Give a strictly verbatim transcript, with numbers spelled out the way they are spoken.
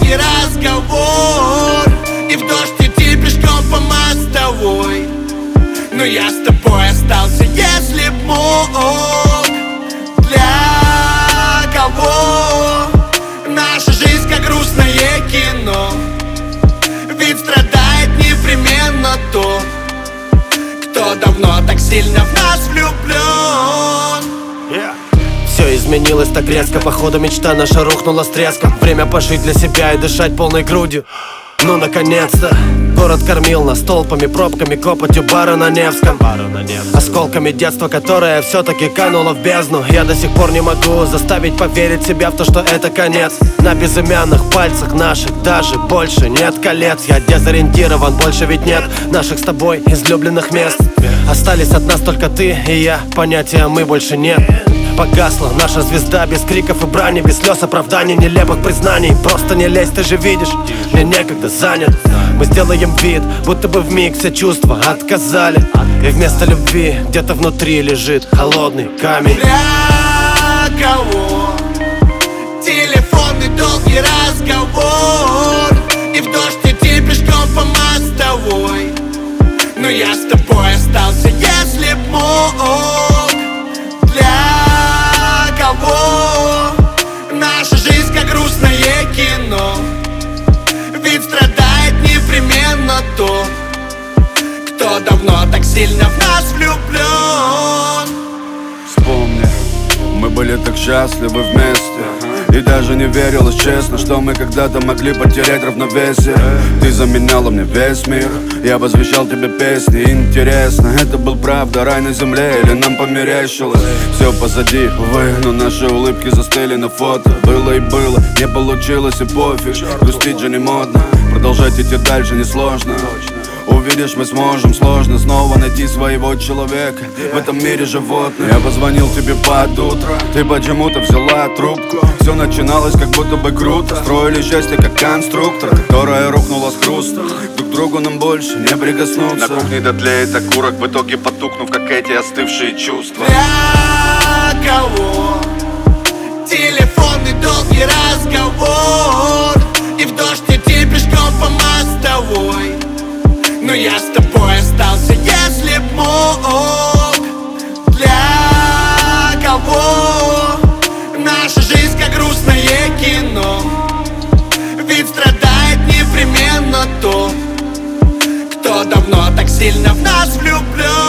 долгий разговор, и в дождь идти пешком по мостовой. Но я с тобой остался, если б мог. Для кого наша жизнь как грустное кино? Ведь страдает непременно тот, кто давно так сильно в нас влюблен. yeah. Все изменилось так резко, походу мечта наша рухнула с треском. Время пожить для себя и дышать полной грудью. Ну наконец-то. Город кормил нас толпами, пробками, копотью бара на Невском, осколками детства, которое все-таки кануло в бездну. Я до сих пор не могу заставить поверить себя в то, что это конец. На безымянных пальцах наших даже больше нет колец. Я дезориентирован, больше ведь нет наших с тобой излюбленных мест. Остались от нас только ты и я, понятия мы больше нет. Погасла наша звезда без криков и брани, без слез, оправданий, нелепых признаний. Просто не лезь, ты же видишь, мне некогда, занят. Мы сделаем вид, будто бы вмиг все чувства отказали, и вместо любви где-то внутри лежит холодный камень. Для кого телефонный долгий разговор, и в дождь идти пешком по мостовой. Но я с тобой остался, если б мог. Для кого наша жизнь как грустное кино? Ведь страдает непременно тот, кто давно так сильно в нас влюблен. Вспомни, мы были так счастливы вместе, и даже не верилось честно, что мы когда-то могли потерять равновесие. Ты заменяла мне весь мир, я возвещал тебе песни. Интересно, это был правда рай на земле или нам померещилось? Все позади, увы, но наши улыбки застыли на фото. Было и было, не получилось и пофиг. Грустить же не модно, продолжать идти дальше несложно. Увидишь, мы сможем, сложно снова найти своего человека в этом мире животных. Я позвонил тебе под утро, ты почему-то взяла трубку. Все начиналось как будто бы круто, строили счастье как конструктор, которое рухнуло с хрустом. Друг к другу нам больше не прикоснуться. На кухне дотлеет окурок, в итоге потухнув, как эти остывшие чувства. Для кого телефонный долгий разговор, и в дождь идти пешком по мостовой. Но я с тобой остался, если б мог. Для кого наша жизнь как грустное кино? Ведь страдает непременно тот, кто давно так сильно в нас влюблен.